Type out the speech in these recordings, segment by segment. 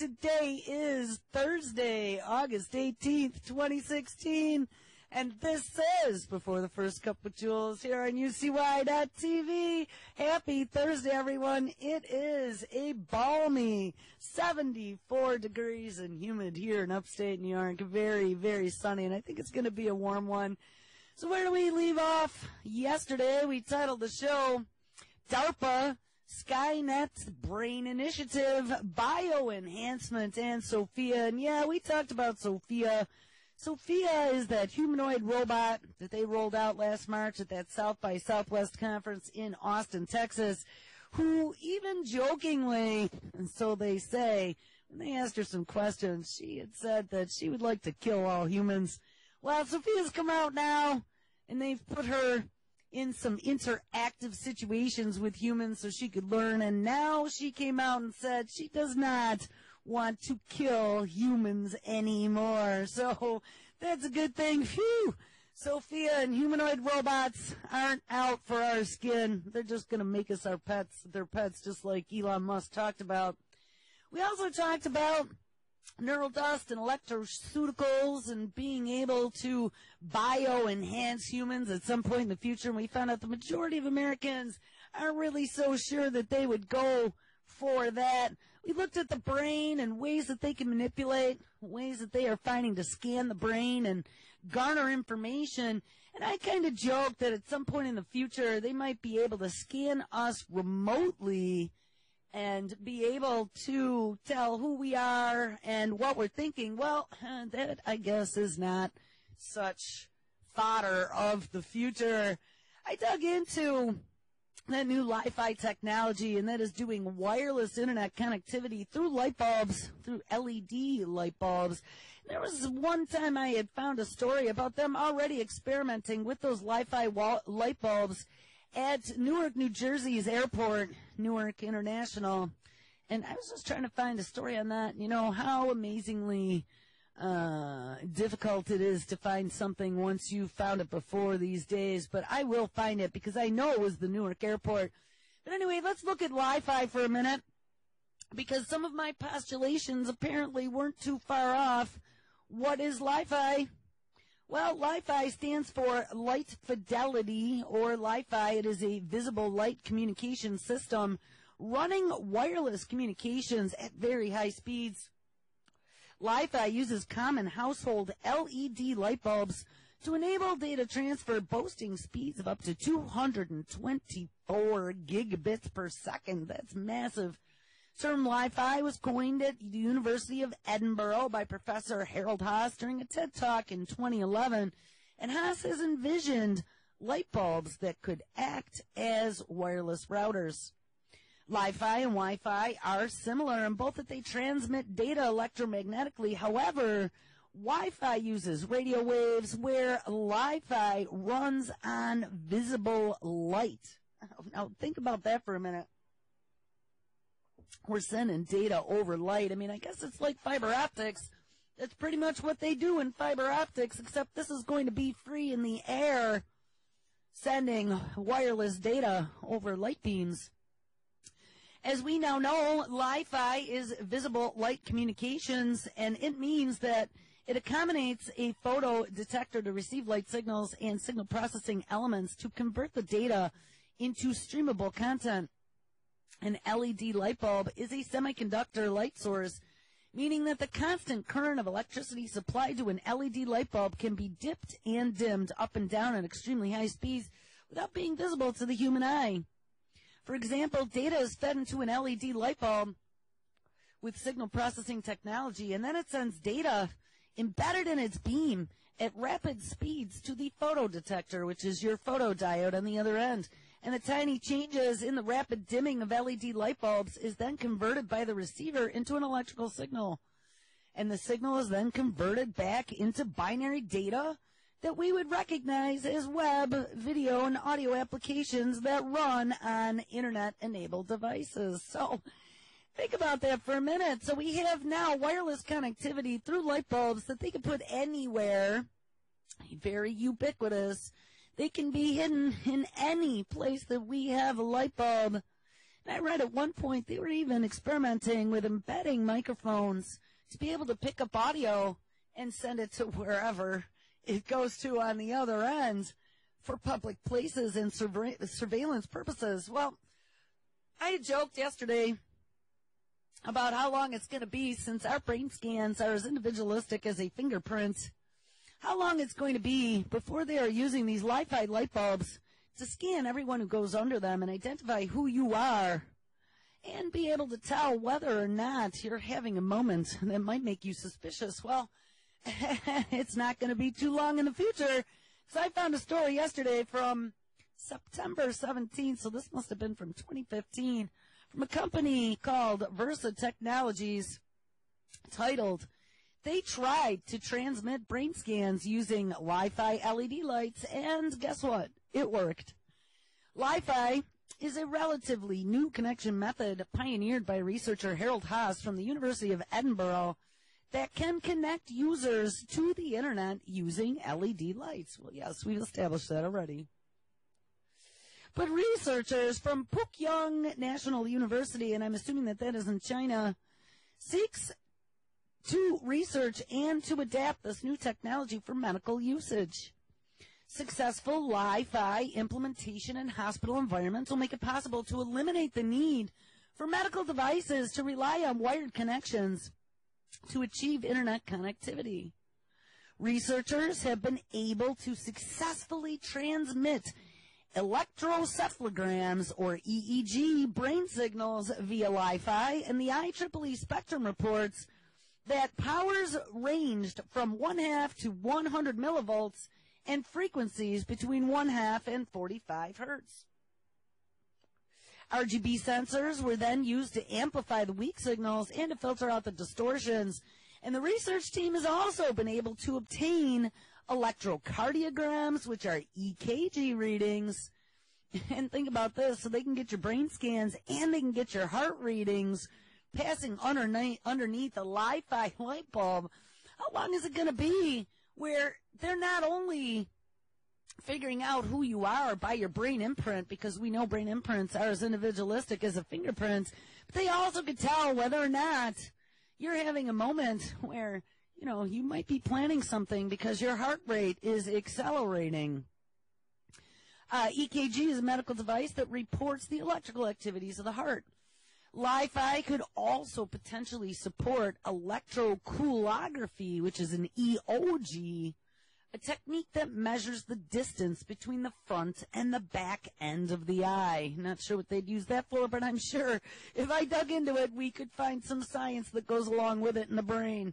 Today is Thursday, August 18th, 2016, and this is Before the First Cup of Jules here on UCY.TV. Happy Thursday, everyone. It is a balmy 74 degrees and humid here in upstate New York. Very, very sunny, and I think it's going to be a warm one. So where do we leave off? Yesterday, we titled the show, DARPA, Skynet's Brain Initiative, Bioenhancement, and Sophia. And yeah, we talked about Sophia. Sophia is that humanoid robot that they rolled out last March at that South by Southwest conference in Austin, Texas, who even jokingly, and so they say, when they asked her some questions, she had said that she would like to kill all humans. Well, Sophia's come out now, and they've put her in some interactive situations with humans so she could learn, and now she came out and said she does not want to kill humans anymore. So that's a good thing. Phew! Sophia and humanoid robots aren't out for our skin. They're just going to make us our pets. They're pets just like Elon Musk talked about. We also talked about neural dust and electroceuticals and being able to bio-enhance humans at some point in the future. And we found out the majority of Americans aren't really so sure that they would go for that. We looked at the brain and ways that they can manipulate, ways that they are finding to scan the brain and garner information. And I kind of joked that at some point in the future, they might be able to scan us remotely and be able to tell who we are and what we're thinking. Well, that, I guess, is not such fodder of the future. I dug into that new Li-Fi technology, and that is doing wireless internet connectivity through light bulbs, through LED light bulbs. There was one time I had found a story about them already experimenting with those Li-Fi light bulbs at Newark, New Jersey's airport, Newark International. And I was just trying to find a story on that. You know, how amazingly difficult it is to find something once you've found it before these days. But I will find it because I know it was the Newark airport. But anyway, let's look at Li-Fi for a minute, because some of my postulations apparently weren't too far off. What is Li-Fi? Well, Li-Fi stands for light fidelity, or Li-Fi. It is a visible light communication system running wireless communications at very high speeds. Li-Fi uses common household LED light bulbs to enable data transfer, boasting speeds of up to 224 gigabits per second. That's massive. Term Li-Fi was coined at the University of Edinburgh by Professor Harold Haas during a TED Talk in 2011, and Haas has envisioned light bulbs that could act as wireless routers. Li-Fi and Wi-Fi are similar in both that they transmit data electromagnetically. However, Wi-Fi uses radio waves, where Li-Fi runs on visible light. Now think about that for a minute. We're sending data over light. I mean, I guess it's like fiber optics. That's pretty much what they do in fiber optics, except this is going to be free in the air, sending wireless data over light beams. As we now know, Li-Fi is visible light communications, and it means that it accommodates a photo detector to receive light signals and signal processing elements to convert the data into streamable content. An LED light bulb is a semiconductor light source, meaning that the constant current of electricity supplied to an LED light bulb can be dipped and dimmed up and down at extremely high speeds without being visible to the human eye. For example, data is fed into an LED light bulb with signal processing technology, and then it sends data embedded in its beam at rapid speeds to the photodetector, which is your photodiode on the other end. And the tiny changes in the rapid dimming of LED light bulbs is then converted by the receiver into an electrical signal. And the signal is then converted back into binary data that we would recognize as web, video, and audio applications that run on internet-enabled devices. So think about that for a minute. So we have now wireless connectivity through light bulbs that they can put anywhere, very ubiquitous. They can be hidden in any place that we have a light bulb. And I read at one point they were even experimenting with embedding microphones to be able to pick up audio and send it to wherever it goes to on the other end for public places and surveillance purposes. Well, I had joked yesterday about how long it's going to be since our brain scans are as individualistic as a fingerprint. How long it's going to be before they are using these Li-Fi light bulbs to scan everyone who goes under them and identify who you are and be able to tell whether or not you're having a moment that might make you suspicious. Well, it's not going to be too long in the future. So I found a story yesterday from September 17th, so this must have been from 2015, from a company called Versa Technologies, titled, "They tried to transmit brain scans using Li-Fi LED lights, and guess what? It worked." Li-Fi is a relatively new connection method pioneered by researcher Harold Haas from the University of Edinburgh that can connect users to the internet using LED lights. Well, yes, we've established that already. But researchers from Pukyong National University, and I'm assuming that that is in China, seeks to research and to adapt this new technology for medical usage. Successful Li-Fi implementation in hospital environments will make it possible to eliminate the need for medical devices to rely on wired connections to achieve internet connectivity. Researchers have been able to successfully transmit electrocephalograms, or EEG, brain signals via Li-Fi, and the IEEE Spectrum reports that powers ranged from 1/2 to 100 millivolts and frequencies between 1/2 and 45 hertz. RGB sensors were then used to amplify the weak signals and to filter out the distortions. And the research team has also been able to obtain electrocardiograms, which are EKG readings. And think about this, so they can get your brain scans and they can get your heart readings passing underneath a Li-Fi light bulb. How long is it going to be where they're not only figuring out who you are by your brain imprint, because we know brain imprints are as individualistic as a fingerprint, but they also could tell whether or not you're having a moment where, you know, you might be planning something because your heart rate is accelerating. EKG is a medical device that reports the electrical activities of the heart. Li-Fi could also potentially support electrocoolography, which is an EOG, a technique that measures the distance between the front and the back end of the eye. Not sure what they'd use that for, but I'm sure if I dug into it, we could find some science that goes along with it in the brain.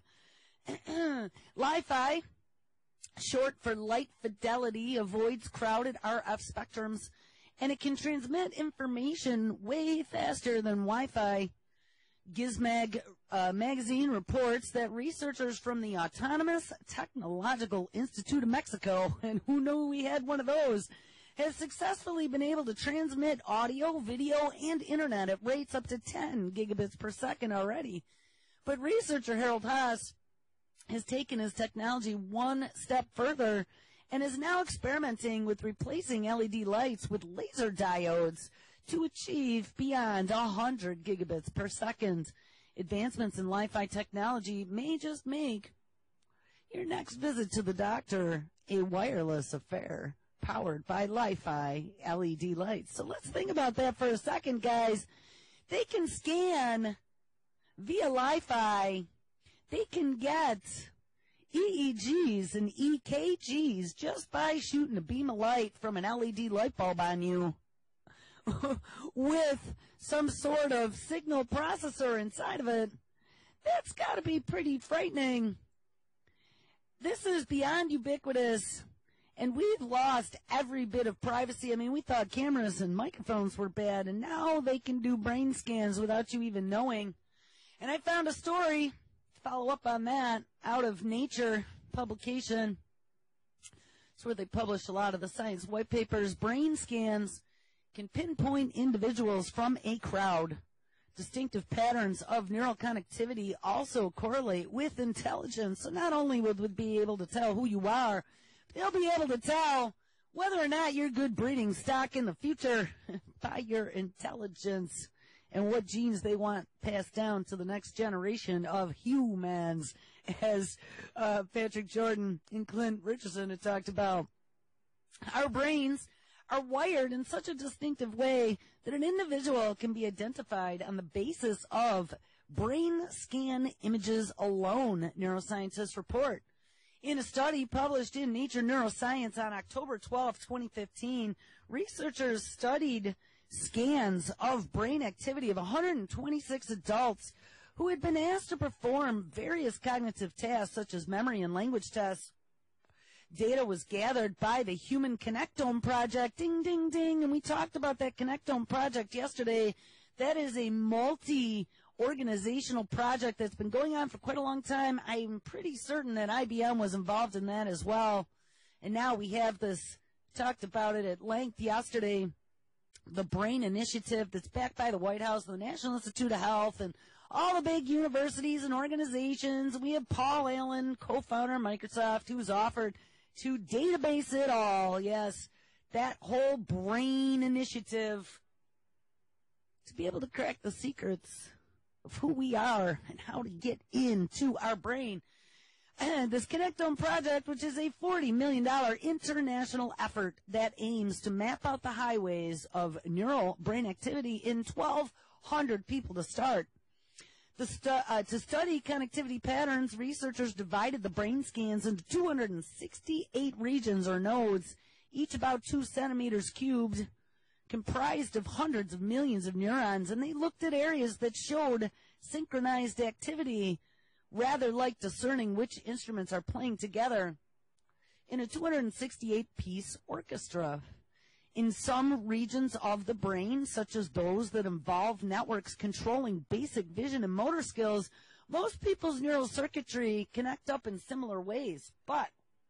Li-Fi, short for light fidelity, avoids crowded RF spectrums, and it can transmit information way faster than Wi-Fi. Gizmag magazine reports that researchers from the Autonomous Technological Institute of Mexico, and who knew we had one of those, has successfully been able to transmit audio, video, and internet at rates up to 10 gigabits per second already. But researcher Harold Haas has taken his technology one step further and is now experimenting with replacing LED lights with laser diodes to achieve beyond 100 gigabits per second. Advancements in Li-Fi technology may just make your next visit to the doctor a wireless affair powered by Li-Fi LED lights. So let's think about that for a second, guys. They can scan via Li-Fi. They can get EEGs and EKGs just by shooting a beam of light from an LED light bulb on you with some sort of signal processor inside of it. That's got to be pretty frightening. This is beyond ubiquitous, and we've lost every bit of privacy. I mean, we thought cameras and microphones were bad, and now they can do brain scans without you even knowing. And I found a story, follow up on that, out of Nature publication. It's where they publish a lot of the science white papers. Brain scans can pinpoint individuals from a crowd. Distinctive patterns of neural connectivity also correlate with intelligence. So not only would we be able to tell who you are, but they'll be able to tell whether or not you're good breeding stock in the future by your intelligence. and what genes they want passed down to the next generation of humans, as Patrick Jordan and Clint Richardson had talked about. Our brains are wired in such a distinctive way that an individual can be identified on the basis of brain scan images alone, neuroscientists report. In a study published in Nature Neuroscience on October 12, 2015, researchers studied scans of brain activity of 126 adults who had been asked to perform various cognitive tasks such as memory and language tests. Data was gathered by the Human Connectome Project. Ding, ding, ding. And we talked about that Connectome Project yesterday. That is a multi-organizational project that's been going on for quite a long time. I'm pretty certain that IBM was involved in that as well. And now we have this, talked about it at length yesterday, the BRAIN Initiative that's backed by the White House, the National Institute of Health, and all the big universities and organizations. We have Paul Allen, co-founder of Microsoft, who's offered to database it all. Yes, that whole BRAIN Initiative, to be able to crack the secrets of who we are and how to get into our brain. And this Connectome Project, which is a $40 million international effort that aims to map out the highways of neural brain activity in 1,200 people to start. To study connectivity patterns, researchers divided the brain scans into 268 regions or nodes, each about 2 centimeters cubed, comprised of hundreds of millions of neurons, and they looked at areas that showed synchronized activity, rather like discerning which instruments are playing together in a 268-piece orchestra. In some regions of the brain, such as those that involve networks controlling basic vision and motor skills, most people's neural circuitry connect up in similar ways. But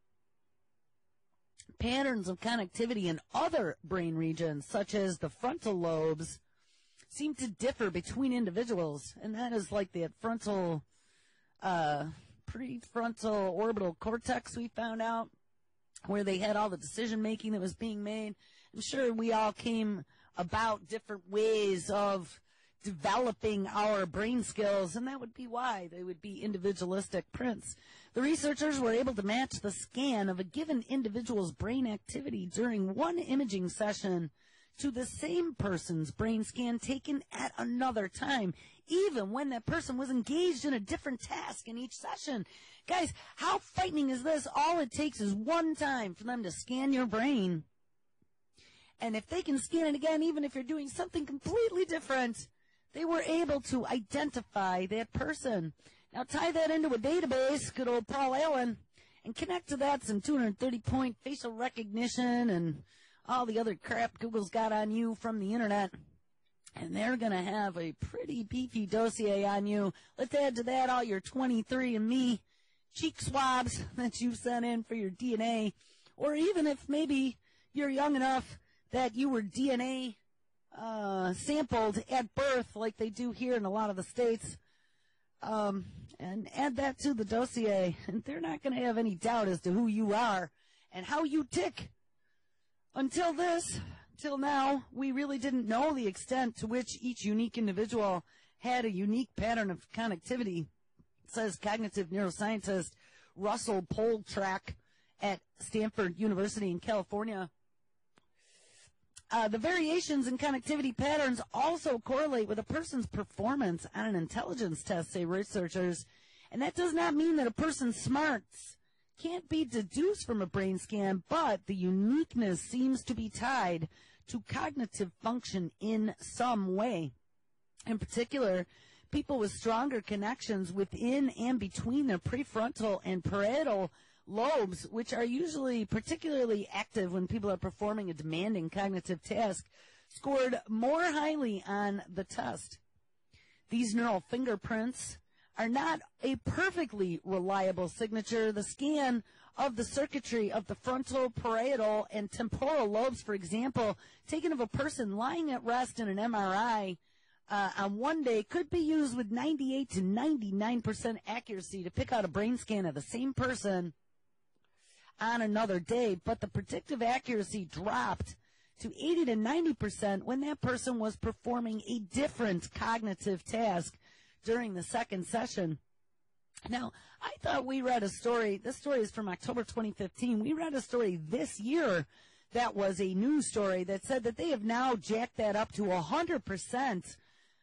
patterns of connectivity in other brain regions, such as the frontal lobes, seem to differ between individuals. And that is like the frontal, prefrontal orbital cortex we found out, where they had all the decision-making that was being made. I'm sure we all came about different ways of developing our brain skills, and that would be why they would be individualistic prints. The researchers were able to match the scan of a given individual's brain activity during one imaging session to the same person's brain scan taken at another time, even when that person was engaged in a different task in each session. Guys, how frightening is this? All it takes is one time for them to scan your brain. And if they can scan it again, even if you're doing something completely different, they were able to identify that person. Now tie that into a database, good old Paul Allen, and connect to that some 230-point facial recognition and all the other crap Google's got on you from the internet. And they're going to have a pretty beefy dossier on you. Let's add to that all your 23andMe cheek swabs that you sent in for your DNA. Or even if maybe you're young enough that you were DNA sampled at birth like they do here in a lot of the states, and add that to the dossier, and they're not going to have any doubt as to who you are and how you tick. Until now, we really didn't know the extent to which each unique individual had a unique pattern of connectivity, says cognitive neuroscientist Russell Poltrack at Stanford University in California. The variations in connectivity patterns also correlate with a person's performance on an intelligence test, say researchers. And that does not mean that a person's smarts can't be deduced from a brain scan, but the uniqueness seems to be tied to cognitive function in some way. In particular, people with stronger connections within and between their prefrontal and parietal lobes, which are usually particularly active when people are performing a demanding cognitive task, scored more highly on the test. These neural fingerprints are not a perfectly reliable signature. The scan of the circuitry of the frontal, parietal, and temporal lobes, for example, taken of a person lying at rest in an MRI on one day, could be used with 98 to 99% accuracy to pick out a brain scan of the same person on another day, but the predictive accuracy dropped to 80 to 90% when that person was performing a different cognitive task during the second session. Now, I thought we read a story. This story is from October 2015. We read a story this year that was a news story that said that they have now jacked that up to 100%,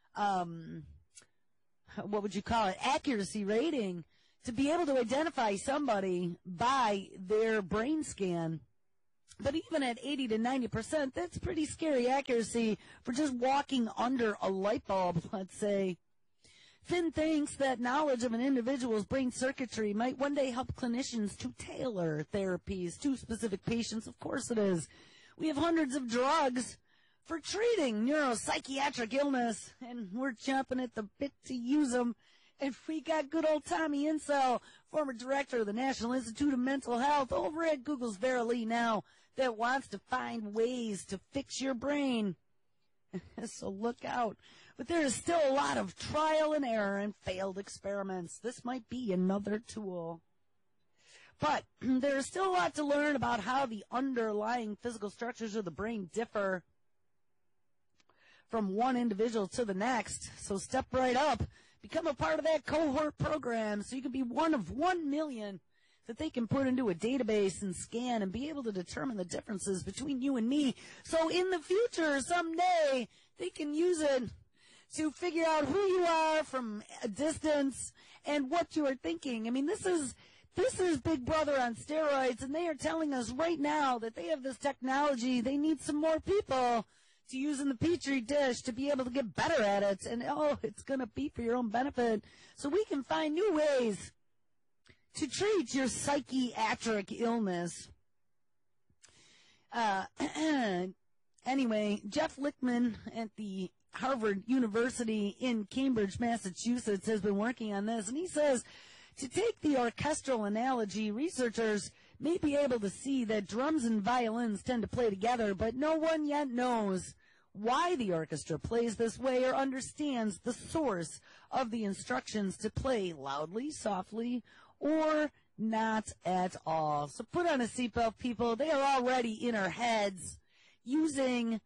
what would you call it, accuracy rating to be able to identify somebody by their brain scan. But even at 80 to 90%, that's pretty scary accuracy for just walking under a light bulb, let's say. Finn thinks that knowledge of an individual's brain circuitry might one day help clinicians to tailor therapies to specific patients. Of course it is. We have hundreds of drugs for treating neuropsychiatric illness, and we're chomping at the bit to use them. And we got good old Tommy Insel, former director of the National Institute of Mental Health over at Google's Verily now, that wants to find ways to fix your brain. So look out. But there is still a lot of trial and error and failed experiments. This might be another tool. But there is still a lot to learn about how the underlying physical structures of the brain differ from one individual to the next. So step right up. Become a part of that cohort program so you can be one of 1 million that they can put into a database and scan and be able to determine the differences between you and me. So in the future, someday, they can use it to figure out who you are from a distance and what you are thinking. I mean, this is Big Brother on steroids, and they are telling us right now that they have this technology. They need some more people to use in the Petri dish to be able to get better at it. And, it's going to be for your own benefit. So we can find new ways to treat your psychiatric illness. Anyway, Jeff Lichtman at the Harvard University in Cambridge, Massachusetts, has been working on this, and he says, to take the orchestral analogy, researchers may be able to see that drums and violins tend to play together, but no one yet knows why the orchestra plays this way or understands the source of the instructions to play loudly, softly, or not at all. So put on a seatbelt, people. They are already in our heads using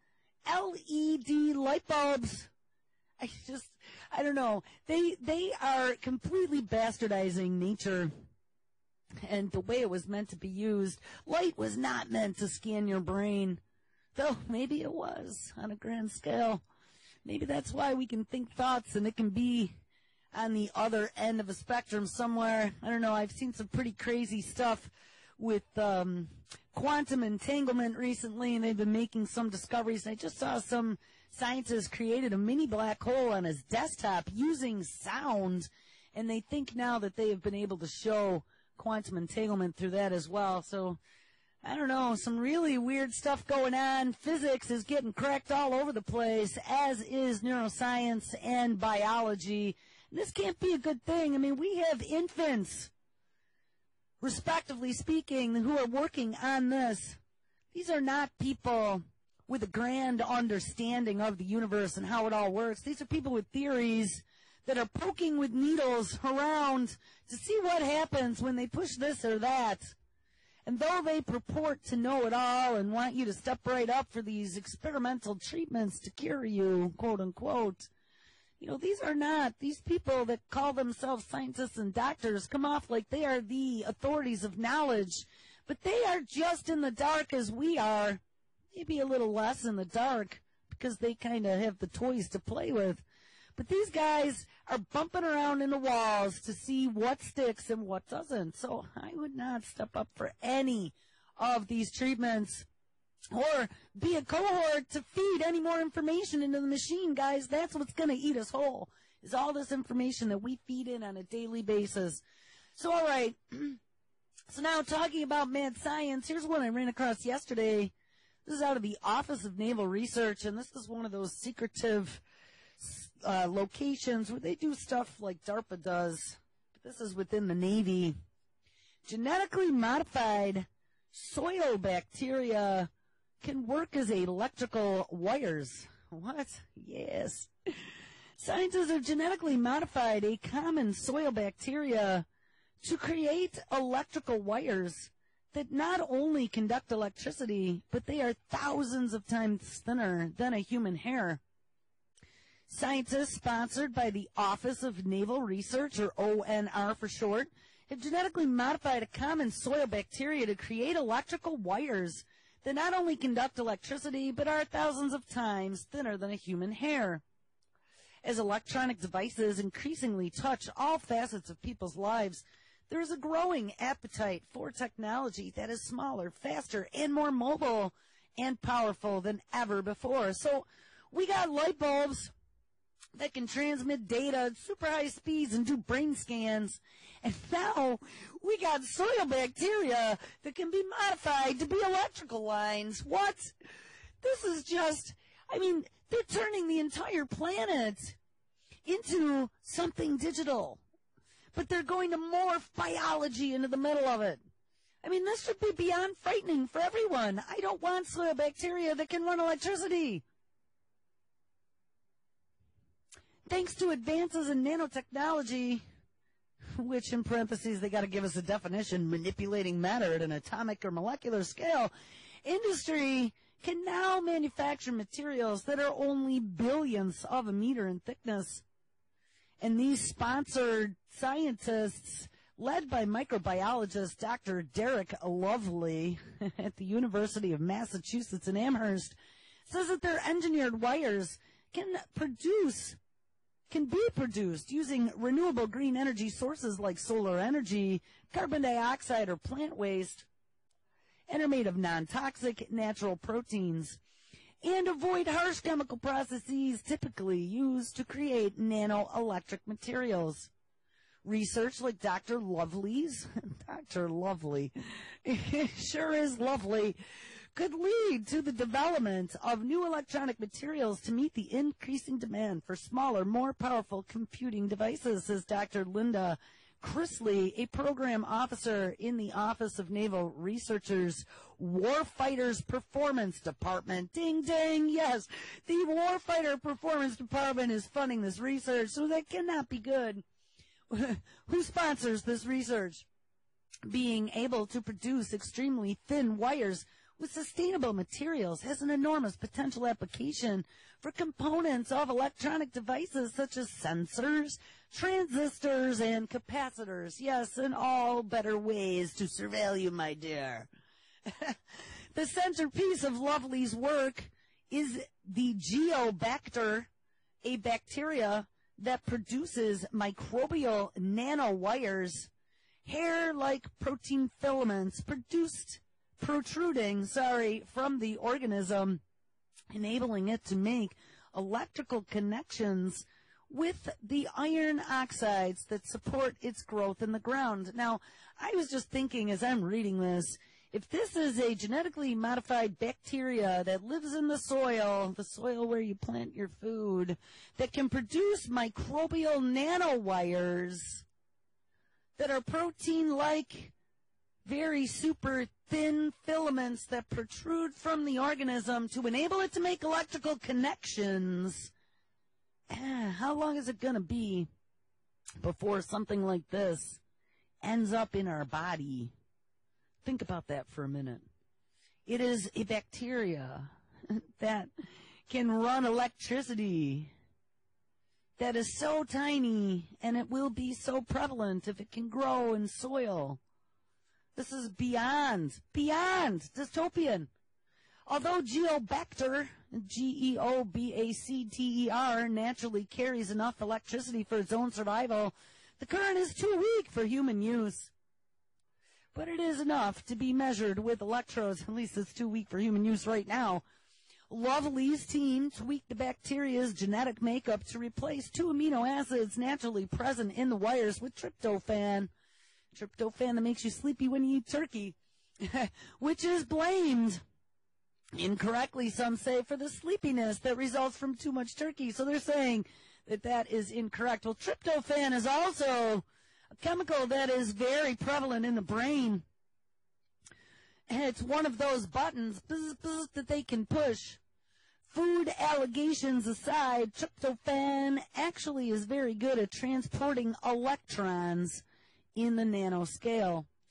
LED light bulbs. I don't know. They are completely bastardizing nature and the way it was meant to be used. Light was not meant to scan your brain, though maybe it was on a grand scale. Maybe that's why we can think thoughts and it can be on the other end of a spectrum somewhere. I don't know. I've seen some pretty crazy stuff with quantum entanglement recently, and they've been making some discoveries. I just saw some scientist created a mini black hole on his desktop using sound, and they think now that they have been able to show quantum entanglement through that as well. So, I don't know, some really weird stuff going on. Physics is getting cracked all over the place, as is neuroscience and biology. And this can't be a good thing. I mean, we have infants, respectively speaking, who are working on this. These are not people with a grand understanding of the universe and how it all works. These are people with theories that are poking with needles around to see what happens when they push this or that. And though they purport to know it all and want you to step right up for these experimental treatments to cure you, quote unquote, these people that call themselves scientists and doctors come off like they are the authorities of knowledge, but they are just in the dark as we are, maybe a little less in the dark because they kind of have the toys to play with. But these guys are bumping around in the walls to see what sticks and what doesn't. So I would not step up for any of these treatments or be a cohort to feed any more information into the machine, guys. That's what's going to eat us whole, is all this information that we feed in on a daily basis. So, all right. So now talking about mad science, here's one I ran across yesterday. This is out of the Office of Naval Research, and this is one of those secretive locations where they do stuff like DARPA does. But this is within the Navy. Genetically modified soil bacteria can work as electrical wires. What? Yes. Scientists have genetically modified a common soil bacteria to create electrical wires that not only conduct electricity, but they are thousands of times thinner than a human hair. Scientists sponsored by the Office of Naval Research, or ONR for short, have genetically modified a common soil bacteria to create electrical wires that not only conduct electricity, but are thousands of times thinner than a human hair. As electronic devices increasingly touch all facets of people's lives, there is a growing appetite for technology that is smaller, faster, and more mobile and powerful than ever before. So we got light bulbs that can transmit data at super high speeds and do brain scans. And now we got soil bacteria that can be modified to be electrical lines. What? This is just, they're turning the entire planet into something digital. But they're going to morph biology into the middle of it. This should be beyond frightening for everyone. I don't want soil bacteria that can run electricity. Thanks to advances in nanotechnology, which in parentheses they got to give us a definition, manipulating matter at an atomic or molecular scale, industry can now manufacture materials that are only billionths of a meter in thickness. And these sponsored scientists, led by microbiologist Dr. Derek Lovely at the University of Massachusetts in Amherst, says that their engineered wires can be produced using renewable green energy sources like solar energy, carbon dioxide, or plant waste, and are made of non-toxic natural proteins, and avoid harsh chemical processes typically used to create nanoelectric materials. Research like Dr. Lovely's, Dr. Lovely, sure is lovely, could lead to the development of new electronic materials to meet the increasing demand for smaller, more powerful computing devices, says Dr. Linda Chrisley, a program officer in the Office of Naval Researchers Warfighters Performance Department. Ding, ding, yes. The Warfighter Performance Department is funding this research, so that cannot be good. Who sponsors this research? Being able to produce extremely thin wires with sustainable materials has an enormous potential application for components of electronic devices such as sensors, transistors, and capacitors. Yes, and all better ways to surveil you, my dear. The centerpiece of Lovely's work is the Geobacter, a bacteria that produces microbial nanowires, hair-like protein filaments protruding from the organism, enabling it to make electrical connections with the iron oxides that support its growth in the ground. Now, I was just thinking as I'm reading this, if this is a genetically modified bacteria that lives in the soil where you plant your food, that can produce microbial nanowires that are protein-like, very super thin filaments that protrude from the organism to enable it to make electrical connections, how long is it going to be before something like this ends up in our body? Think about that for a minute. It is a bacteria that can run electricity, that is so tiny, and it will be so prevalent if it can grow in soil. This is beyond dystopian. Although Geobacter, Geobacter, naturally carries enough electricity for its own survival, the current is too weak for human use. But it is enough to be measured with electrodes. At least it's too weak for human use right now. Lovely's team tweaked the bacteria's genetic makeup to replace 2 amino acids naturally present in the wires with tryptophan. Tryptophan that makes you sleepy when you eat turkey, which is blamed, incorrectly some say, for the sleepiness that results from too much turkey. So they're saying that is incorrect. Well, tryptophan is also a chemical that is very prevalent in the brain. And it's one of those buttons that they can push. Food allegations aside, tryptophan actually is very good at transporting electrons in the nanoscale.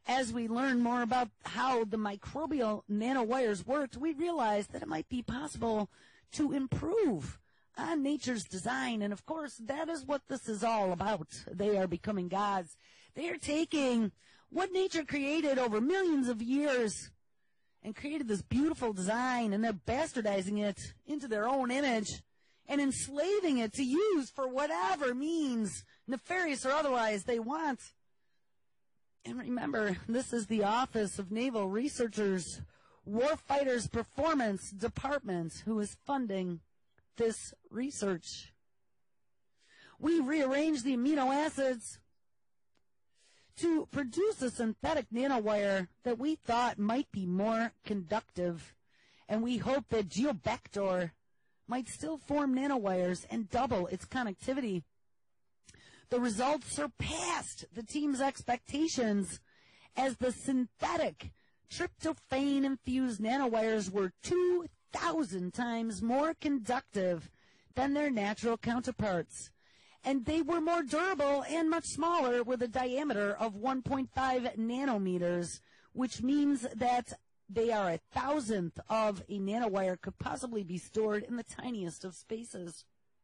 as we learn more about how the microbial nanowires worked, we realized that it might be possible to improve on nature's design. And of course, that is what this is all about. They are becoming gods. They are taking what nature created over millions of years and created this beautiful design, and they're bastardizing it into their own image and enslaving it to use for whatever means, nefarious or otherwise, they want. And remember, this is the Office of Naval Researchers Warfighters Performance Department who is funding this research. We rearranged the amino acids to produce a synthetic nanowire that we thought might be more conductive, and we hope that GeoBacter might still form nanowires and double its conductivity. The results surpassed the team's expectations, as the synthetic tryptophan-infused nanowires were 2,000 times more conductive than their natural counterparts. And they were more durable and much smaller, with a diameter of 1.5 nanometers, which means that they are 1,000th of a nanowire could possibly be stored in the tiniest of spaces.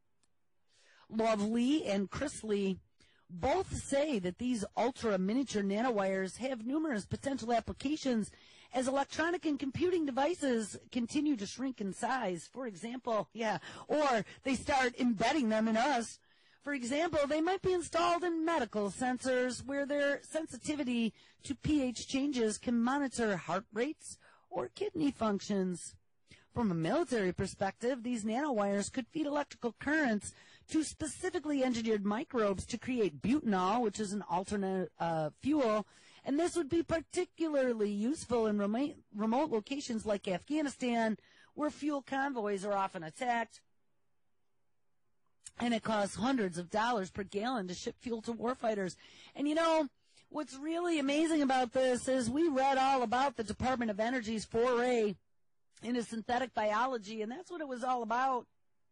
Lovely and Chrisley both say that these ultra-miniature nanowires have numerous potential applications as electronic and computing devices continue to shrink in size. For example, or they start embedding them in us. For example, they might be installed in medical sensors where their sensitivity to pH changes can monitor heart rates or kidney functions. From a military perspective, these nanowires could feed electrical currents to specifically engineered microbes to create butanol, which is an alternate fuel, and this would be particularly useful in remote locations like Afghanistan, where fuel convoys are often attacked, and it costs hundreds of dollars per gallon to ship fuel to warfighters. And you know, what's really amazing about this is we read all about the Department of Energy's foray into synthetic biology, and that's what it was all about,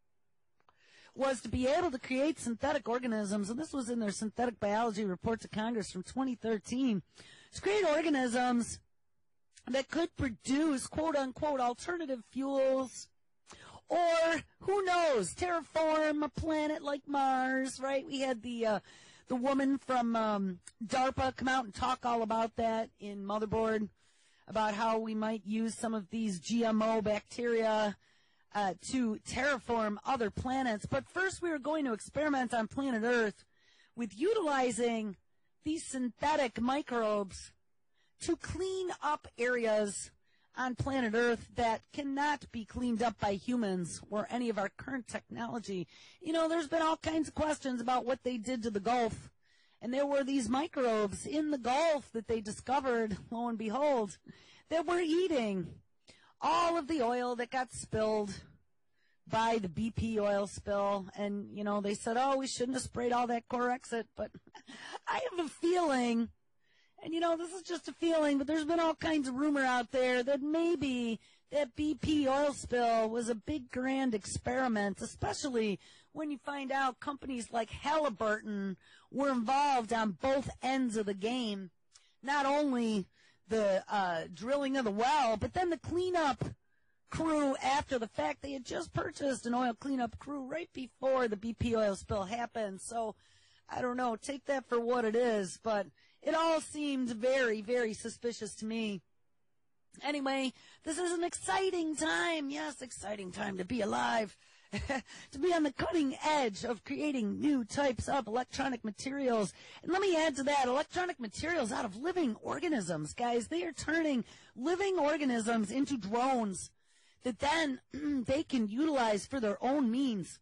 was to be able to create synthetic organisms, and this was in their synthetic biology report to Congress from 2013, to create organisms that could produce quote-unquote alternative fuels, or, who knows, terraform a planet like Mars, right? We had the woman from DARPA come out and talk all about that in Motherboard, about how we might use some of these GMO bacteria to terraform other planets. But first we were going to experiment on planet Earth with utilizing these synthetic microbes to clean up areas on planet Earth that cannot be cleaned up by humans or any of our current technology. You know, there's been all kinds of questions about what they did to the Gulf. And there were these microbes in the Gulf that they discovered, lo and behold, that were eating all of the oil that got spilled by the BP oil spill. And, you know, they said, oh, we shouldn't have sprayed all that Corexit. But I have a feeling, and, you know, this is just a feeling, but there's been all kinds of rumor out there that maybe that BP oil spill was a big grand experiment, especially when you find out companies like Halliburton were involved on both ends of the game. Not only the drilling of the well, but then the cleanup crew after the fact. They had just purchased an oil cleanup crew right before the BP oil spill happened. So, I don't know, take that for what it is, but it all seemed very, very suspicious to me. Anyway, this is an exciting time. Yes, exciting time to be alive. To be on the cutting edge of creating new types of electronic materials. And let me add to that, electronic materials out of living organisms, guys. They are turning living organisms into drones that then they can utilize for their own means.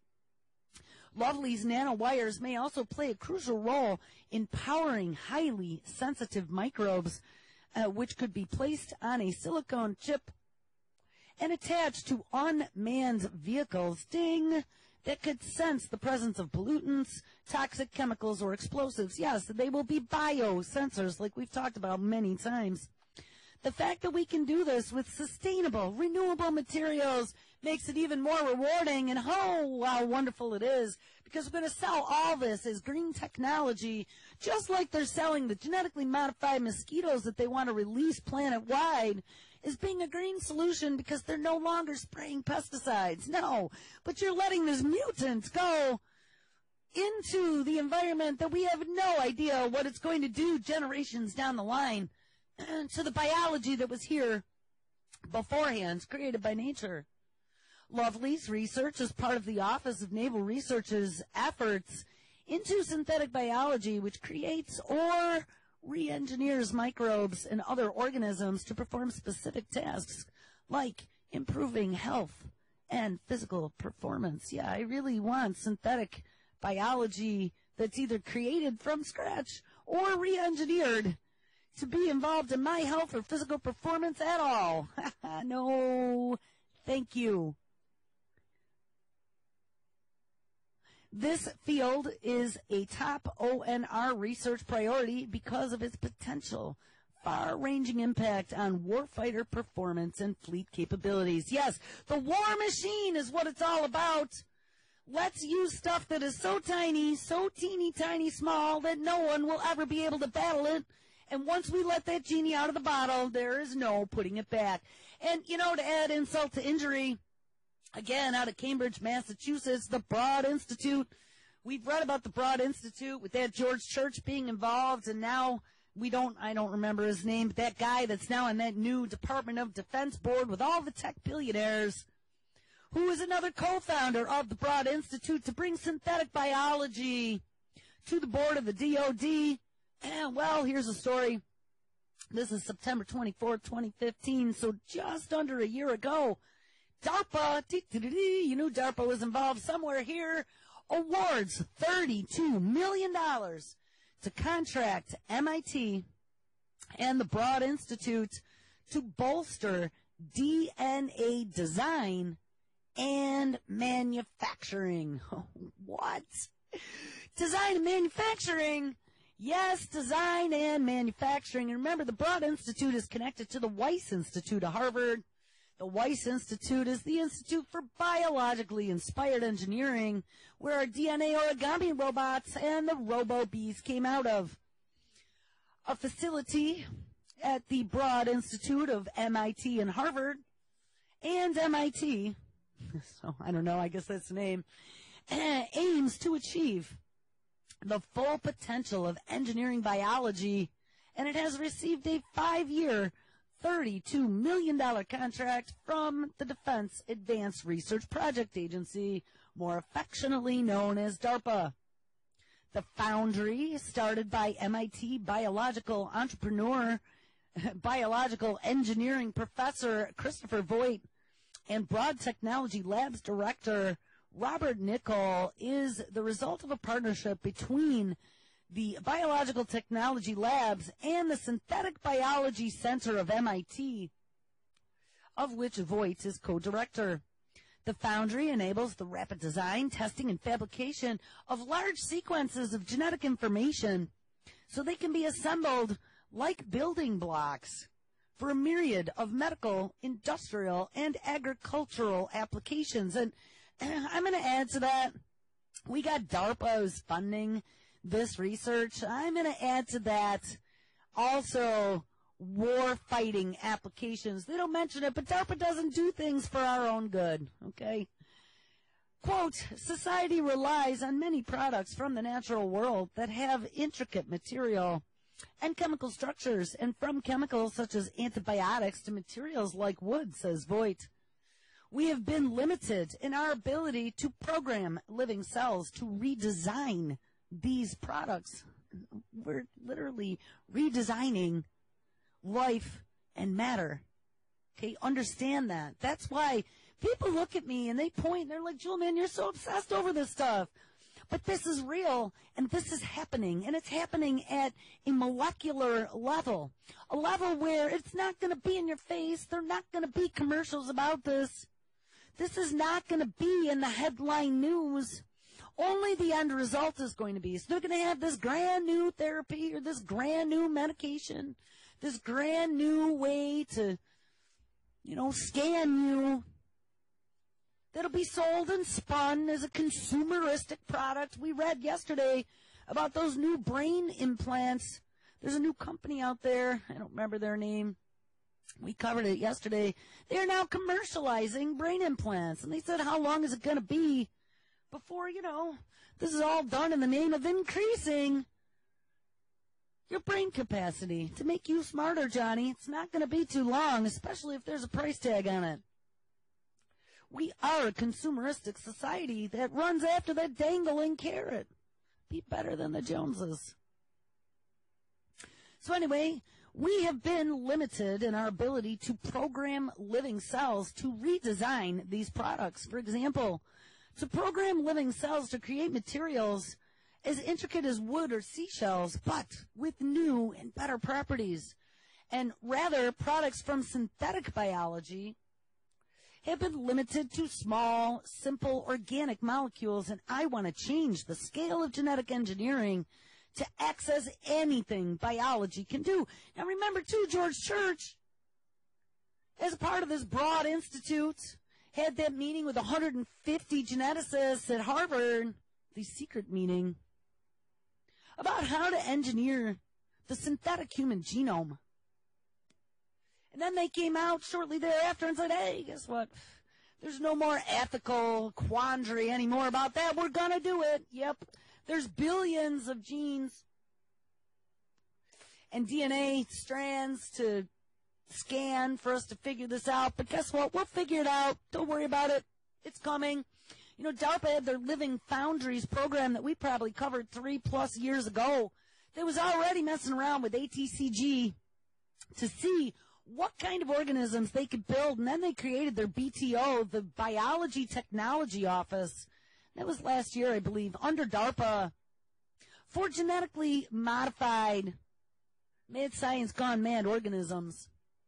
Lovely's nanowires may also play a crucial role in powering highly sensitive microbes, which could be placed on a silicone chip and attached to unmanned vehicles, that could sense the presence of pollutants, toxic chemicals, or explosives. Yes, they will be biosensors, like we've talked about many times. The fact that we can do this with sustainable, renewable materials makes it even more rewarding, and oh, how wonderful it is, because we're going to sell all this as green technology, just like they're selling the genetically modified mosquitoes that they want to release planet-wide as being a green solution because they're no longer spraying pesticides. No, but you're letting these mutants go into the environment that we have no idea what it's going to do generations down the line to the biology that was here beforehand, created by nature. Lovely's research is part of the Office of Naval Research's efforts into synthetic biology, which creates or re-engineers microbes and other organisms to perform specific tasks like improving health and physical performance. Yeah, I really want synthetic biology that's either created from scratch or re-engineered to be involved in my health or physical performance at all. No, thank you. This field is a top ONR research priority because of its potential far-ranging impact on warfighter performance and fleet capabilities. Yes, the war machine is what it's all about. Let's use stuff that is so tiny, so teeny tiny small that no one will ever be able to battle it. And once we let that genie out of the bottle, there is no putting it back. And, you know, to add insult to injury, again, out of Cambridge, Massachusetts, the Broad Institute. We've read about the Broad Institute with that George Church being involved, and now I don't remember his name, but that guy that's now in that new Department of Defense board with all the tech billionaires, who is another co-founder of the Broad Institute to bring synthetic biology to the board of the DOD. And, well, here's a story. This is September 24th, 2015, so just under a year ago. DARPA, you knew DARPA was involved somewhere here, awards $32 million to contract MIT and the Broad Institute to bolster DNA design and manufacturing. What? Design and manufacturing? Yes, design and manufacturing. And remember, the Broad Institute is connected to the Weiss Institute of Harvard. The Weiss Institute is the Institute for Biologically Inspired Engineering, where our DNA origami robots and the Robo-Bees came out of. A facility at the Broad Institute of MIT and Harvard, and MIT, so I don't know, I guess that's the name, aims to achieve the full potential of engineering biology, and it has received a 5-year, $32 million contract from the Defense Advanced Research Project Agency, more affectionately known as DARPA. The foundry, started by MIT biological engineering professor Christopher Voigt and Broad Technology Labs director Robert Nichol, is the result of a partnership between the Biological Technology Labs and the Synthetic Biology Center of MIT, of which Voigt is co-director. The foundry enables the rapid design, testing, and fabrication of large sequences of genetic information so they can be assembled like building blocks for a myriad of medical, industrial, and agricultural applications. And I'm going to add to that, we got DARPA's funding this research. I'm going to add to that also war-fighting applications. They don't mention it, but DARPA doesn't do things for our own good, okay? Quote, society relies on many products from the natural world that have intricate material and chemical structures, and from chemicals such as antibiotics to materials like wood, says Voigt. We have been limited in our ability to program living cells to redesign these products. We're literally redesigning life and matter. Okay, understand that. That's why people look at me and they point and they're like, Jewel, man, you're so obsessed over this stuff. But this is real, and this is happening, and it's happening at a molecular level, a level where it's not going to be in your face. There are not going to be commercials about this. This is not going to be in the headline news. Only the end result is going to be. So they're going to have this grand new therapy or this grand new medication this grand new way to, scan you. That'll be sold and spun as a consumeristic product. We read yesterday about those new brain implants. There's a new company out there. I don't remember their name. We covered it yesterday. They're now commercializing brain implants. And they said, how long is it going to be before, this is all done in the name of increasing your brain capacity to make you smarter, Johnny. It's not going to be too long, especially if there's a price tag on it. We are a consumeristic society that runs after that dangling carrot. Be better than the Joneses. So anyway, we have been limited in our ability to program living cells to redesign these products. For example, to program living cells to create materials as intricate as wood or seashells, but with new and better properties. And rather, products from synthetic biology have been limited to small, simple, organic molecules, and I want to change the scale of genetic engineering to access anything biology can do. Now remember, too, George Church, as a part of this broad institute, had that meeting with 150 geneticists at Harvard, the secret meeting, about how to engineer the synthetic human genome. And then they came out shortly thereafter and said, hey, guess what? There's no more ethical quandary anymore about that. We're going to do it. Yep. There's billions of genes and DNA strands to scan for us to figure this out. But guess what? We'll figure it out. Don't worry about it. It's coming. DARPA had their Living Foundries program that we probably covered 3+ years ago. They was already messing around with ATCG to see what kind of organisms they could build, and then they created their BTO, the Biology Technology Office. That was last year, I believe, under DARPA, for genetically modified, mad science gone mad organisms.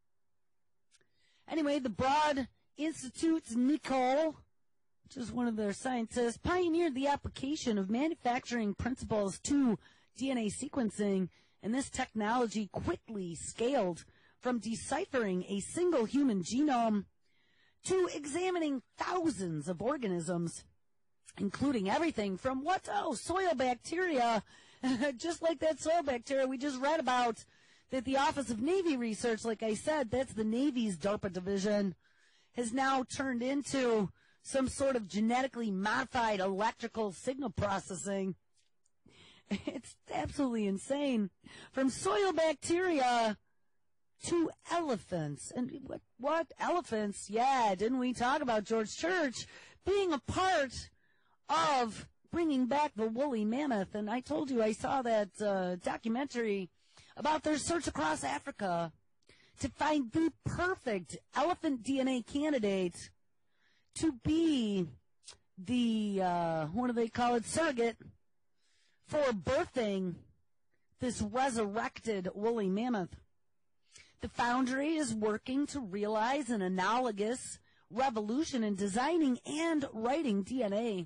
Anyway, the Broad Institute's Nicole, which is one of their scientists, pioneered the application of manufacturing principles to DNA sequencing, and this technology quickly scaled from deciphering a single human genome to examining thousands of organisms, including everything from soil bacteria, just like that soil bacteria we just read about, that the Office of Navy Research, like I said, that's the Navy's DARPA division, has now turned into some sort of genetically modified electrical signal processing. It's absolutely insane. From soil bacteria to elephants. And what elephants? Yeah, didn't we talk about George Church being a part of bringing back the woolly mammoth? And I told you I saw that documentary about their search across Africa to find the perfect elephant DNA candidate to be the, what do they call it, surrogate for birthing this resurrected woolly mammoth. The Foundry is working to realize an analogous revolution in designing and writing DNA,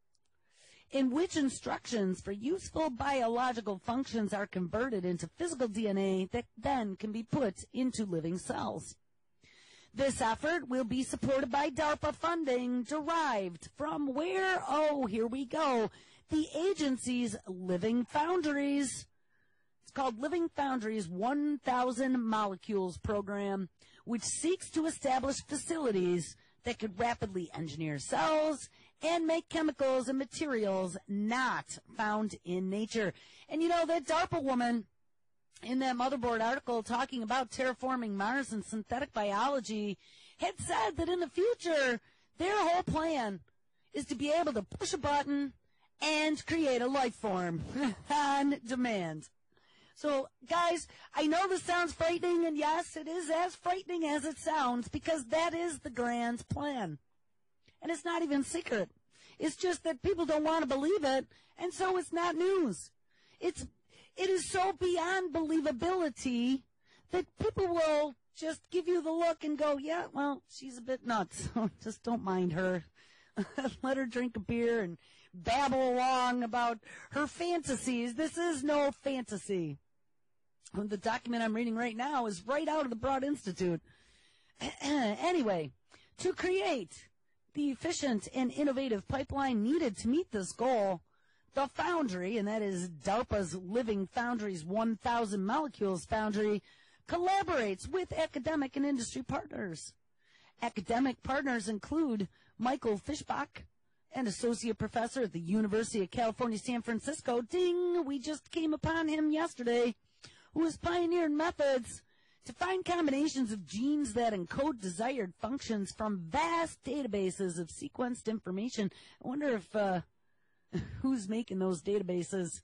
in which instructions for useful biological functions are converted into physical DNA that then can be put into living cells. This effort will be supported by DARPA funding derived from where? Oh, here we go. The agency's Living Foundries. It's called Living Foundries 1,000 Molecules Program, which seeks to establish facilities that could rapidly engineer cells and make chemicals and materials not found in nature. And that DARPA woman in that Motherboard article talking about terraforming Mars and synthetic biology had said that in the future, their whole plan is to be able to push a button and create a life form on demand. So, guys, I know this sounds frightening, and yes, it is as frightening as it sounds, because that is the grand plan. And it's not even secret. It's just that people don't want to believe it, and so it's not news. It is so beyond believability that people will just give you the look and go, yeah, well, she's a bit nuts. Just don't mind her. Let her drink a beer and babble along about her fantasies. This is no fantasy. The document I'm reading right now is right out of the Broad Institute. Anyway, to create the efficient and innovative pipeline needed to meet this goal, the Foundry, and that is DARPA's Living Foundry's 1,000 Molecules Foundry, collaborates with academic and industry partners. Academic partners include Michael Fischbach, an associate professor at the University of California, San Francisco. Ding! We just came upon him yesterday, who has pioneered methods to find combinations of genes that encode desired functions from vast databases of sequenced information. I wonder if who's making those databases.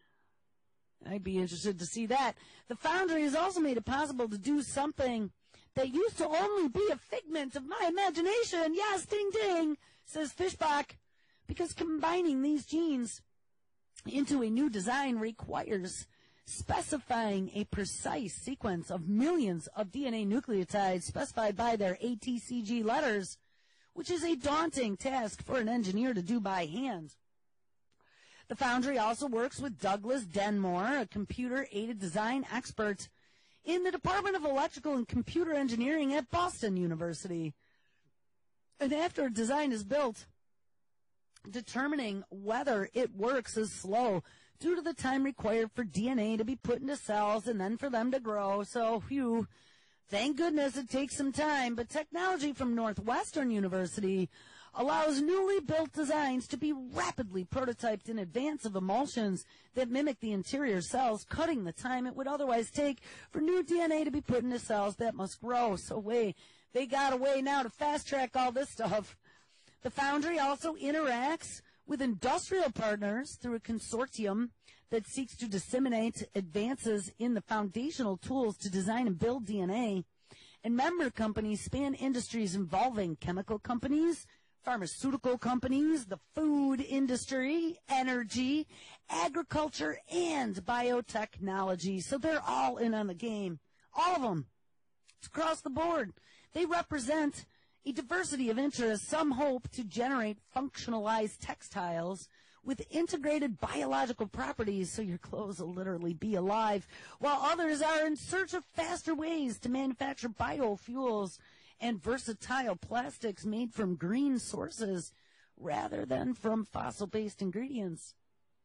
I'd be interested to see that. The Foundry has also made it possible to do something that used to only be a figment of my imagination. Yes, ding ding, says Fischbach, because combining these genes into a new design requires specifying a precise sequence of millions of DNA nucleotides specified by their ATCG letters, which is a daunting task for an engineer to do by hand. The Foundry also works with Douglas Denmore, a computer-aided design expert in the Department of Electrical and Computer Engineering at Boston University. And after a design is built, determining whether it works is slow due to the time required for DNA to be put into cells and then for them to grow. So, thank goodness it takes some time. But technology from Northwestern University allows newly built designs to be rapidly prototyped in advance of emulsions that mimic the interior cells, cutting the time it would otherwise take for new DNA to be put into cells that must grow. So they got a way now to fast track all this stuff. The Foundry also interacts with industrial partners through a consortium that seeks to disseminate advances in the foundational tools to design and build DNA. And member companies span industries involving chemical companies, pharmaceutical companies, the food industry, energy, agriculture, and biotechnology. So they're all in on the game. All of them. It's across the board. They represent a diversity of interests. Some hope to generate functionalized textiles with integrated biological properties so your clothes will literally be alive, while others are in search of faster ways to manufacture biofuels and versatile plastics made from green sources rather than from fossil-based ingredients.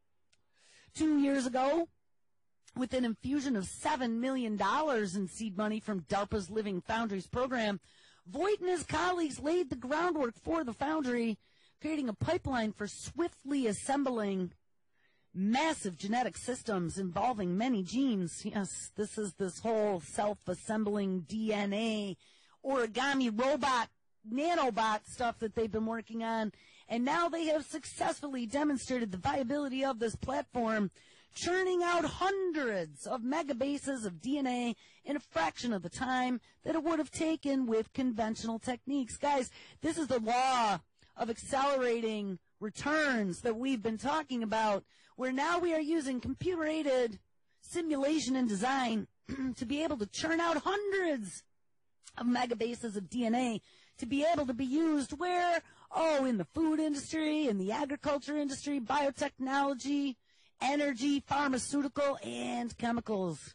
2 years ago, with an infusion of $7 million in seed money from DARPA's Living Foundries program, Voigt and his colleagues laid the groundwork for the Foundry, creating a pipeline for swiftly assembling massive genetic systems involving many genes. Yes, this is this whole self-assembling DNA, origami robot, nanobot stuff that they've been working on. And now they have successfully demonstrated the viability of this platform, churning out hundreds of megabases of DNA in a fraction of the time that it would have taken with conventional techniques. Guys, this is the law of accelerating returns that we've been talking about, where now we are using computer-aided simulation and design to be able to churn out hundreds of megabases of DNA to be able to be used where? Oh, in the food industry, in the agriculture industry, biotechnology, energy, pharmaceutical, and chemicals.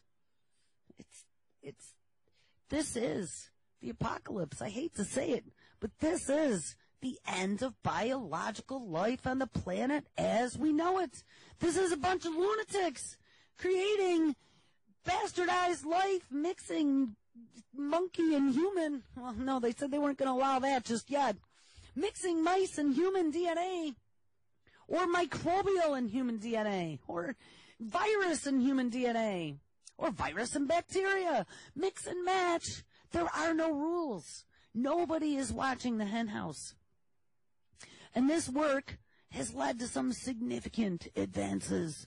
This is the apocalypse. I hate to say it, but this is the end of biological life on the planet as we know it. This is a bunch of lunatics creating bastardized life, mixing monkey and human. Well, no, they said they weren't going to allow that just yet. Mixing mice and human DNA, or microbial and human DNA, or virus and human DNA, or virus and bacteria. Mix and match. There are no rules. Nobody is watching the hen house. And this work has led to some significant advances.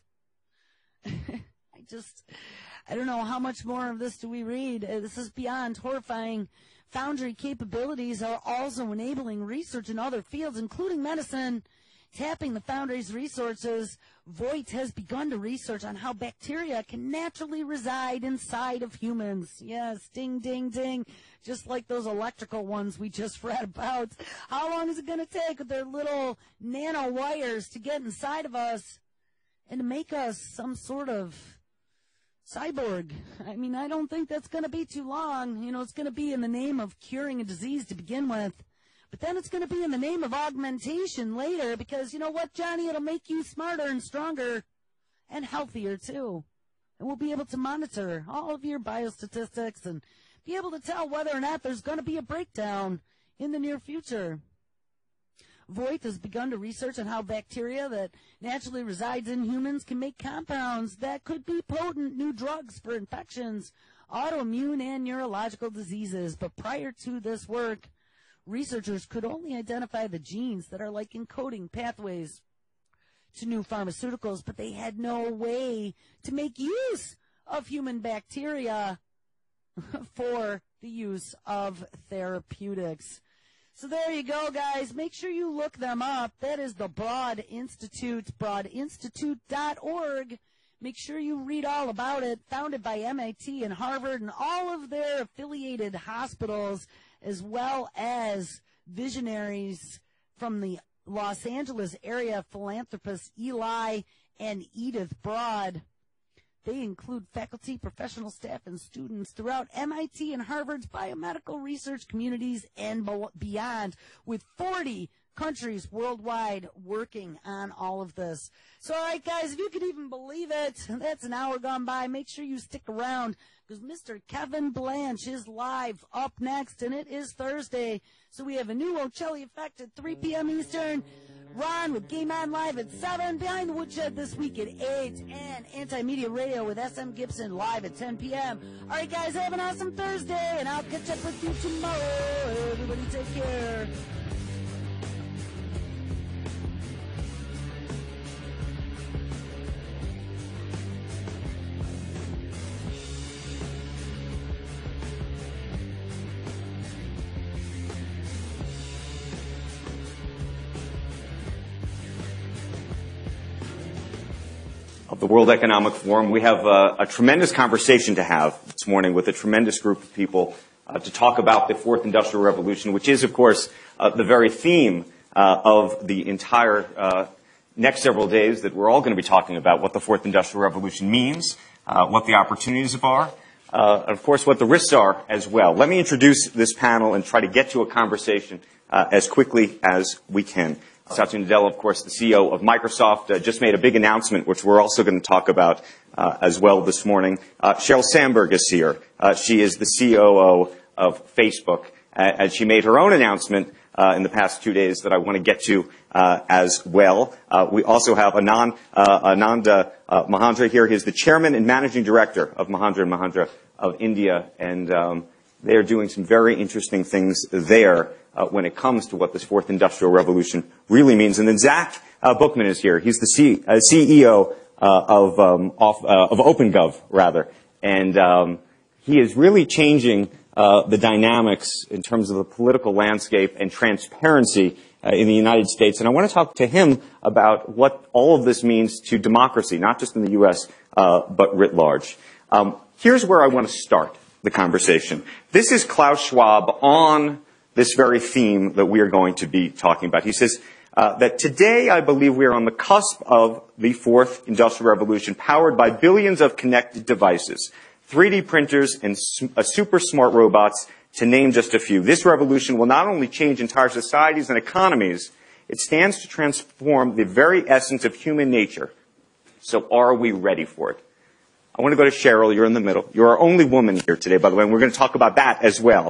I don't know how much more of this do we read. This is beyond horrifying. Foundry capabilities are also enabling research in other fields, including medicine. Tapping the Foundry's resources, Voigt has begun to research on how bacteria can naturally reside inside of humans. Yes, ding, ding, ding. Just like those electrical ones we just read about. How long is it going to take with their little nano wires to get inside of us and to make us some sort of cyborg. I mean, I don't think that's going to be too long. You know, it's going to be in the name of curing a disease to begin with. But then it's going to be in the name of augmentation later because, you know what, Johnny? It'll make you smarter and stronger and healthier, too. And we'll be able to monitor all of your biostatistics and be able to tell whether or not there's going to be a breakdown in the near future. Voigt has begun to research on how bacteria that naturally resides in humans can make compounds that could be potent new drugs for infections, autoimmune, and neurological diseases. But prior to this work, researchers could only identify the genes that are like encoding pathways to new pharmaceuticals, but they had no way to make use of human bacteria for the use of therapeutics. So there you go, guys. Make sure you look them up. That is the Broad Institute, broadinstitute.org. Make sure you read all about it. Founded by MIT and Harvard and all of their affiliated hospitals, as well as visionaries from the Los Angeles area philanthropists Eli and Edith Broad. They include faculty, professional staff, and students throughout MIT and Harvard's biomedical research communities and beyond, with 40 countries worldwide working on all of this. So, all right, guys, if you could even believe it, that's an hour gone by. Make sure you stick around because Mr. Kevin Blanche is live up next, and it is Thursday. So we have a new Ocelli Effect at 3 p.m. Eastern. Ron with Game On Live at 7, Behind the Woodshed this week at 8, and Anti-Media Radio with SM Gibson live at 10 p.m. All right, guys, have an awesome Thursday, and I'll catch up with you tomorrow. Everybody take care. Of the World Economic Forum. We have a tremendous conversation to have this morning with a tremendous group of people to talk about the Fourth Industrial Revolution, which is, of course, the very theme of the entire next several days that we're all going to be talking about what the Fourth Industrial Revolution means, what the opportunities are, and, of course, what the risks are as well. Let me introduce this panel and try to get to a conversation as quickly as we can. Satya Nadella, of course, the CEO of Microsoft, just made a big announcement, which we're also going to talk about as well this morning. Sheryl Sandberg is here. She is the COO of Facebook, and she made her own announcement in the past 2 days that I want to get to as well. We also have Anand Mahendra here. He's the chairman and managing director of Mahindra & Mahindra of India, and they are doing some very interesting things there when it comes to what this Fourth Industrial Revolution really means. And then Zach Bookman is here. He's the CEO of OpenGov, rather. And he is really changing the dynamics in terms of the political landscape and transparency in the United States. And I want to talk to him about what all of this means to democracy, not just in the U.S., but writ large. Here's where I want to start the conversation. This is Klaus Schwab on this very theme that we are going to be talking about. He says that today I believe we are on the cusp of the Fourth Industrial Revolution, powered by billions of connected devices, 3D printers, and super smart robots, to name just a few. This revolution will not only change entire societies and economies, it stands to transform the very essence of human nature. So are we ready for it? I want to go to Sheryl. You're in the middle. You're our only woman here today, by the way, and we're going to talk about that as well.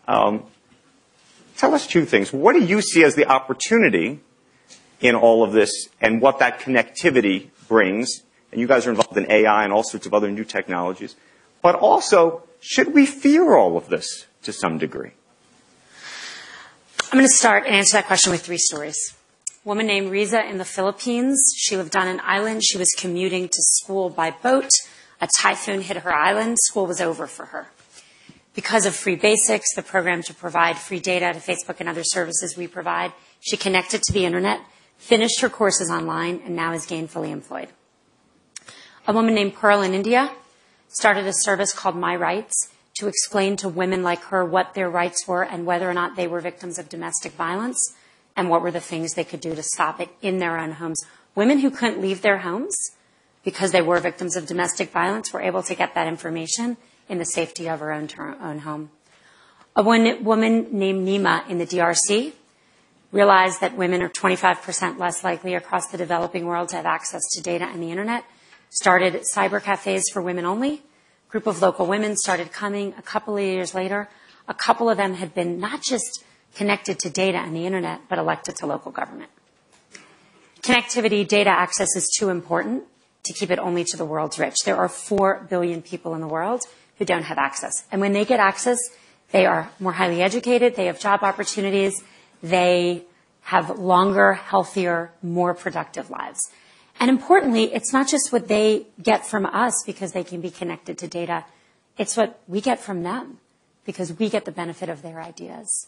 Tell us two things. What do you see as the opportunity in all of this and what that connectivity brings? And you guys are involved in AI and all sorts of other new technologies. But also, should we fear all of this to some degree? I'm going to start and answer that question with 3 stories. A woman named Riza in the Philippines. She lived on an island. She was commuting to school by boat. A typhoon hit her island. School was over for her. Because of Free Basics, the program to provide free data to Facebook and other services we provide, she connected to the internet, finished her courses online, and now is gainfully employed. A woman named Pearl in India started a service called My Rights to explain to women like her what their rights were and whether or not they were victims of domestic violence and what were the things they could do to stop it in their own homes. Women who couldn't leave their homes because they were victims of domestic violence, were able to get that information in the safety of her own home. A woman named Nima in the DRC realized that women are 25% less likely across the developing world to have access to data and the internet, started cyber cafes for women only. A group of local women started coming. A couple of years later, a couple of them had been not just connected to data and the internet, but elected to local government. Connectivity, data access is too important to keep it only to the world's rich. There are 4 billion people in the world who don't have access. And when they get access, they are more highly educated, they have job opportunities, they have longer, healthier, more productive lives. And importantly, it's not just what they get from us because they can be connected to data. It's what we get from them because we get the benefit of their ideas.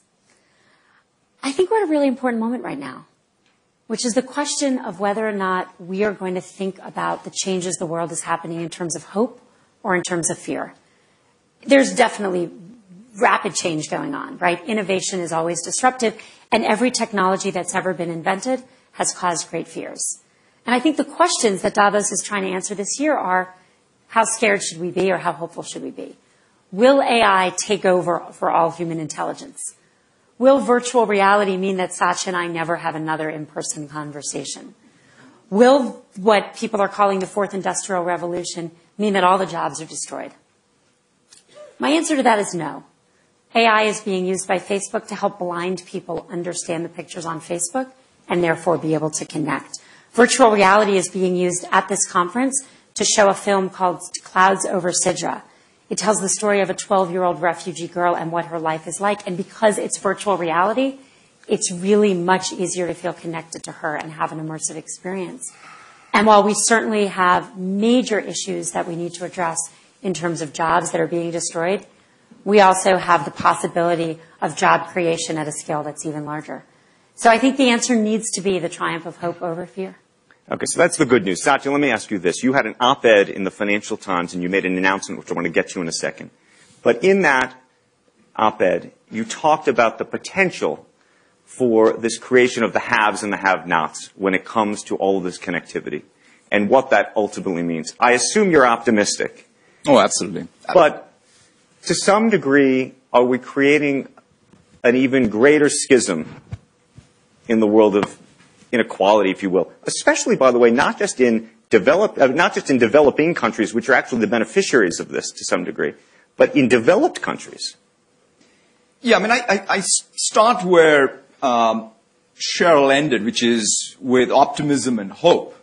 I think we're at a really important moment right now, which is the question of whether or not we are going to think about the changes the world is happening in terms of hope or in terms of fear. There's definitely rapid change going on, right? Innovation is always disruptive, and every technology that's ever been invented has caused great fears. And I think the questions that Davos is trying to answer this year are, how scared should we be or how hopeful should we be? Will AI take over for all human intelligence? Will virtual reality mean that Satya and I never have another in-person conversation? Will what people are calling the fourth industrial revolution mean that all the jobs are destroyed? My answer to that is no. AI is being used by Facebook to help blind people understand the pictures on Facebook and therefore be able to connect. Virtual reality is being used at this conference to show a film called Clouds Over Sidra. It tells the story of a 12-year-old refugee girl and what her life is like. And because it's virtual reality, it's really much easier to feel connected to her and have an immersive experience. And while we certainly have major issues that we need to address in terms of jobs that are being destroyed, we also have the possibility of job creation at a scale that's even larger. So I think the answer needs to be the triumph of hope over fear. Okay, so that's the good news. Satya, let me ask you this. You had an op-ed in the Financial Times, and you made an announcement, which I want to get to in a second. But in that op-ed, you talked about the potential for this creation of the haves and the have-nots when it comes to all of this connectivity and what that ultimately means. I assume you're optimistic. Oh, absolutely. But to some degree, are we creating an even greater schism in the world of inequality, if you will, especially, by the way, not just in developing countries, which are actually the beneficiaries of this to some degree, but in developed countries? Yeah, I mean, I start where Cheryl ended, which is with optimism and hope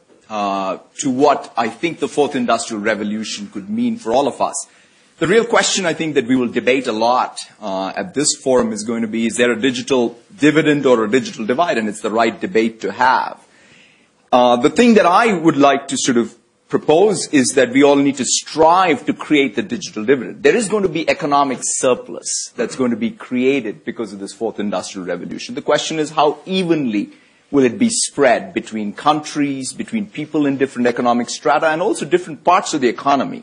to what I think the fourth industrial revolution could mean for all of us. The real question I think that we will debate a lot at this forum is going to be, is there a digital dividend or a digital divide? And it's the right debate to have. The thing that I would like to sort of propose is that we all need to strive to create the digital dividend. There is going to be economic surplus that's going to be created because of this fourth industrial revolution. The question is, how evenly will it be spread between countries, between people in different economic strata, and also different parts of the economy?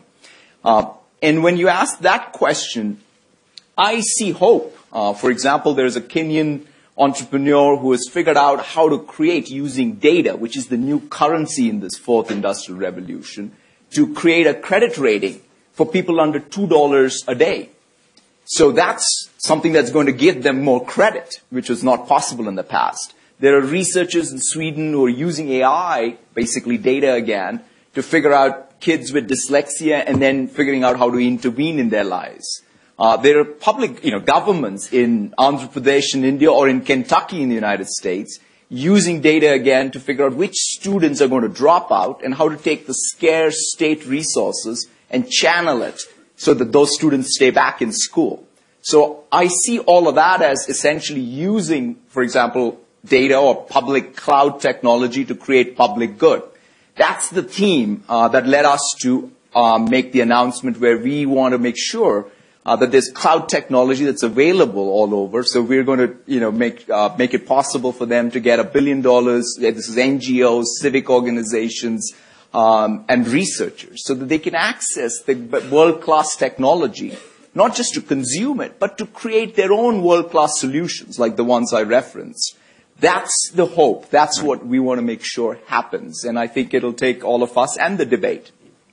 And when you ask that question, I see hope. For example, there's a Kenyan entrepreneur who has figured out how to create, using data, which is the new currency in this fourth industrial revolution, to create a credit rating for people under $2 a day. So that's something that's going to give them more credit, which was not possible in the past. There are researchers in Sweden who are using AI, basically data again, to figure out kids with dyslexia and then figuring out how to intervene in their lives. There are public, governments in Andhra Pradesh in India or in Kentucky in the United States using data again to figure out which students are going to drop out and how to take the scarce state resources and channel it so that those students stay back in school. So I see all of that as essentially using, for example, data or public cloud technology to create public good. That's the theme that led us to make the announcement where we want to make sure that there's cloud technology that's available all over. So we're going to, make it possible for them to get $1 billion. This is NGOs, civic organizations, and researchers, so that they can access the world-class technology, not just to consume it, but to create their own world-class solutions, like the ones I referenced. That's the hope. That's what we want to make sure happens. And I think it'll take all of us and the debate.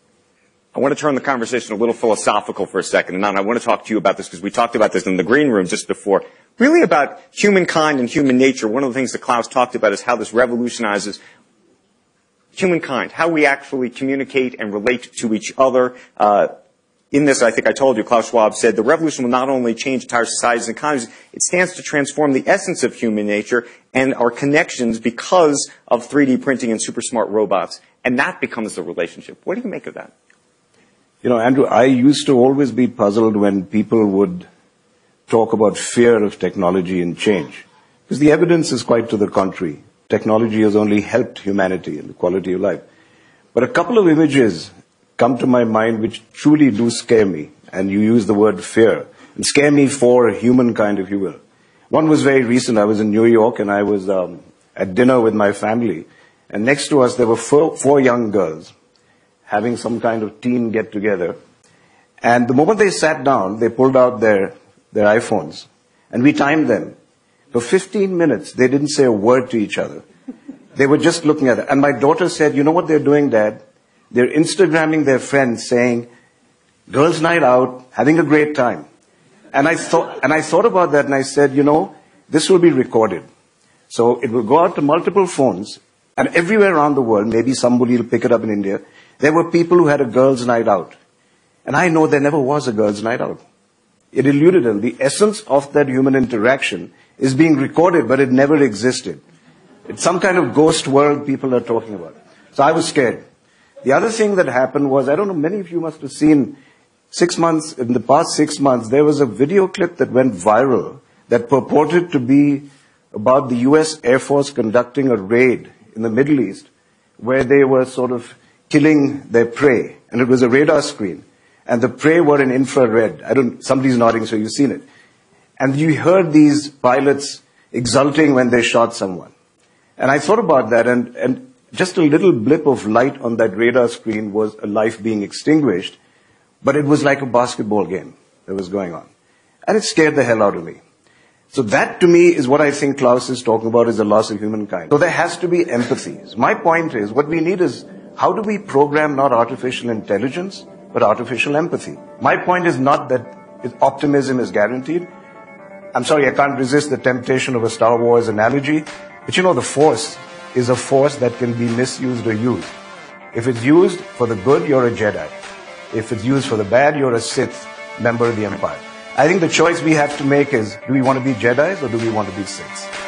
I want to turn the conversation a little philosophical for a second. And Anand, I want to talk to you about this because we talked about this in the green room just before. Really about humankind and human nature. One of the things that Klaus talked about is how this revolutionizes humankind, how we actually communicate and relate to each other. In this, I think I told you, Klaus Schwab said, the revolution will not only change entire societies and economies, it stands to transform the essence of human nature and our connections because of 3D printing and super smart robots. And that becomes the relationship. What do you make of that? You know, Andrew, I used to always be puzzled when people would talk about fear of technology and change. Because the evidence is quite to the contrary. Technology has only helped humanity and the quality of life. But a couple of images come to my mind which truly do scare me. And you use the word fear. And scare me for humankind, if you will. One was very recent. I was in New York and I was at dinner with my family. And next to us there were four young girls having some kind of teen get-together. And the moment they sat down, they pulled out their iPhones. And we timed them. For 15 minutes, they didn't say a word to each other. They were just looking at it. And my daughter said, you know what they're doing, Dad? They're Instagramming their friends saying, girls' night out, having a great time. And I thought about that and I said, you know, this will be recorded. So it will go out to multiple phones. And everywhere around the world, maybe somebody will pick it up in India, there were people who had a girls' night out. And I know there never was a girls' night out. It eluded them. The essence of that human interaction is being recorded, but it never existed. It's some kind of ghost world people are talking about. So I was scared. The other thing that happened was, I don't know, many of you must have seen in the past 6 months, there was a video clip that went viral that purported to be about the US Air Force conducting a raid in the Middle East where they were sort of killing their prey. And it was a radar screen. And the prey were in infrared. Somebody's nodding, so you've seen it. And you heard these pilots exulting when they shot someone. And I thought about that, and just a little blip of light on that radar screen was a life being extinguished, but it was like a basketball game that was going on. And it scared the hell out of me. So that, to me, is what I think Klaus is talking about, is the loss of humankind. So there has to be empathy. My point is, what we need is, how do we program not artificial intelligence, but artificial empathy? My point is not that optimism is guaranteed. I'm sorry, I can't resist the temptation of a Star Wars analogy. But you know, the Force is a force that can be misused or used. If it's used for the good, you're a Jedi. If it's used for the bad, you're a Sith, member of the Empire. I think the choice we have to make is, do we want to be Jedis or do we want to be Siths?